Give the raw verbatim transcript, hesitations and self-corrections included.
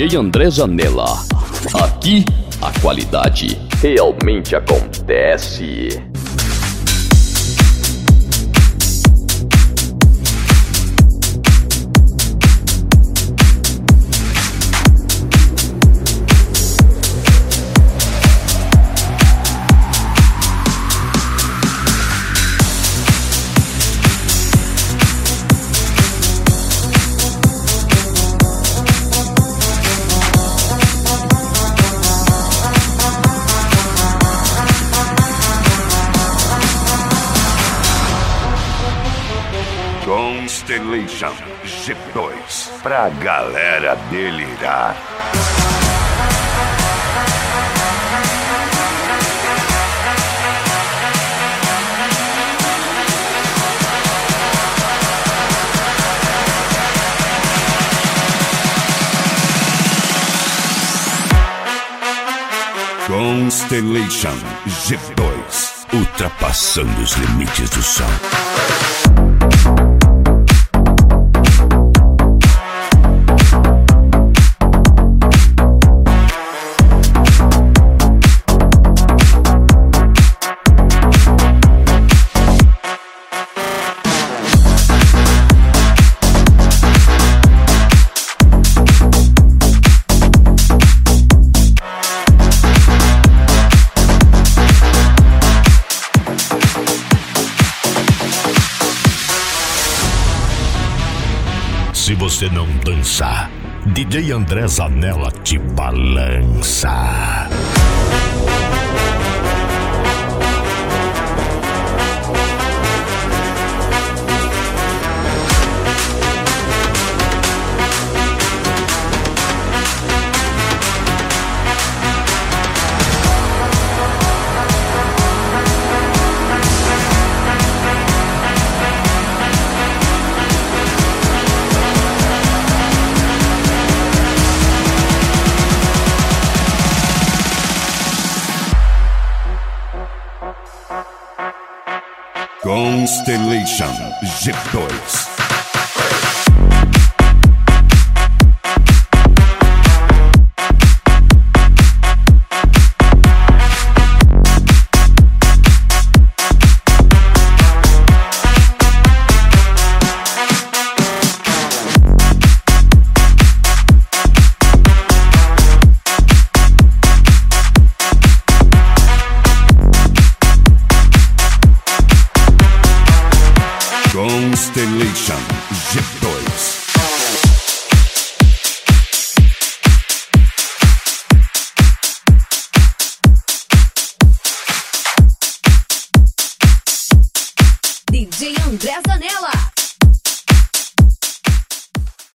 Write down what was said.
J André Zanella. Aqui, a qualidade realmente acontece. Constellation G dois, pra galera delirar. Constellation G dois, ultrapassando os limites do som. Se você não dança, D J André Zanella te balança. Constellation G dois. Constellation G dois. D J André Zanella.